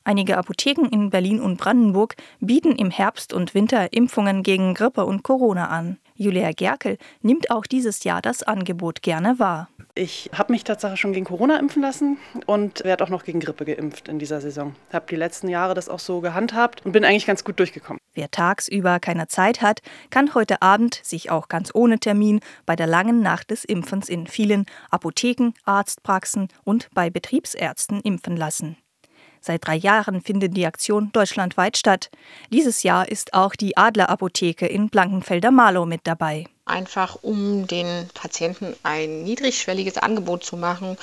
Einige Apotheken in Berlin und Brandenburg bieten im Herbst und Winter Impfungen gegen Grippe und Corona an. Julia Gerkel nimmt auch dieses Jahr das Angebot gerne wahr. Ich habe mich tatsächlich schon gegen Corona impfen lassen und werde auch noch gegen Grippe geimpft in dieser Saison. Habe die letzten Jahre das auch so gehandhabt und bin eigentlich ganz gut durchgekommen. Wer tagsüber keine Zeit hat, kann heute Abend sich auch ganz ohne Termin bei der langen Nacht des Impfens in vielen Apotheken, Arztpraxen und bei Betriebsärzten impfen lassen. Seit 3 Jahren findet die Aktion deutschlandweit statt. Dieses Jahr ist auch die Adler-Apotheke in Blankenfelder-Marlow mit dabei. Einfach um den Patienten ein niedrigschwelliges Angebot zu machen,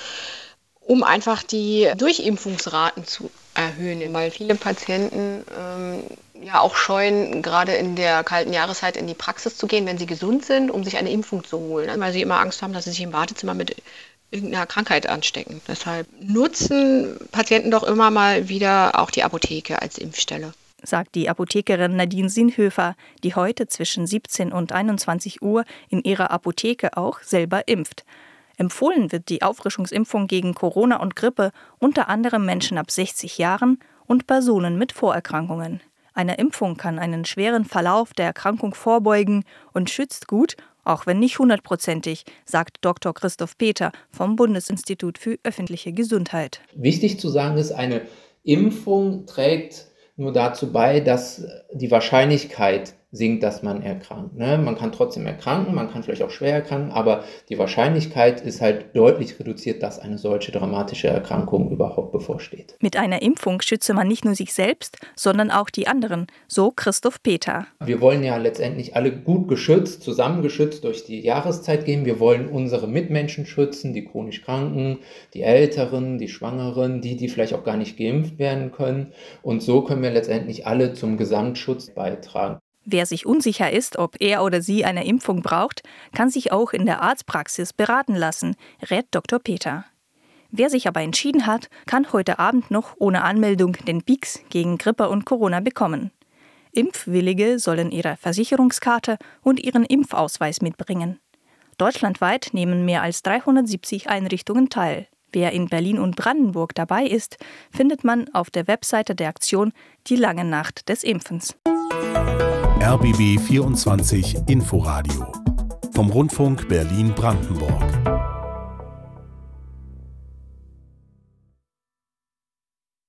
um einfach die Durchimpfungsraten zu erhöhen. Weil viele Patienten auch scheuen, gerade in der kalten Jahreszeit in die Praxis zu gehen, wenn sie gesund sind, um sich eine Impfung zu holen. Weil sie immer Angst haben, dass sie sich im Wartezimmer mit irgendeiner Krankheit anstecken. Deshalb nutzen Patienten doch immer mal wieder auch die Apotheke als Impfstelle, sagt die Apothekerin Nadine Sinhöfer, die heute zwischen 17 und 21 Uhr in ihrer Apotheke auch selber impft. Empfohlen wird die Auffrischungsimpfung gegen Corona und Grippe unter anderem Menschen ab 60 Jahren und Personen mit Vorerkrankungen. Eine Impfung kann einen schweren Verlauf der Erkrankung vorbeugen und schützt gut, auch wenn nicht 100%ig, sagt Dr. Christoph Peter vom Bundesinstitut für öffentliche Gesundheit. Wichtig zu sagen ist, eine Impfung trägt nur dazu bei, dass die Wahrscheinlichkeit sinkt, dass man erkrankt. Man kann trotzdem erkranken, man kann vielleicht auch schwer erkranken, aber die Wahrscheinlichkeit ist halt deutlich reduziert, dass eine solche dramatische Erkrankung überhaupt bevorsteht. Mit einer Impfung schütze man nicht nur sich selbst, sondern auch die anderen, so Christoph Peter. Wir wollen ja letztendlich alle gut geschützt, zusammengeschützt durch die Jahreszeit gehen. Wir wollen unsere Mitmenschen schützen, die chronisch Kranken, die Älteren, die Schwangeren, die vielleicht auch gar nicht geimpft werden können. Und so können wir letztendlich alle zum Gesamtschutz beitragen. Wer sich unsicher ist, ob er oder sie eine Impfung braucht, kann sich auch in der Arztpraxis beraten lassen, rät Dr. Peter. Wer sich aber entschieden hat, kann heute Abend noch ohne Anmeldung den Pix gegen Grippe und Corona bekommen. Impfwillige sollen ihre Versicherungskarte und ihren Impfausweis mitbringen. Deutschlandweit nehmen mehr als 370 Einrichtungen teil. Wer in Berlin und Brandenburg dabei ist, findet man auf der Webseite der Aktion Die lange Nacht des Impfens. RBB 24 Inforadio vom Rundfunk Berlin-Brandenburg.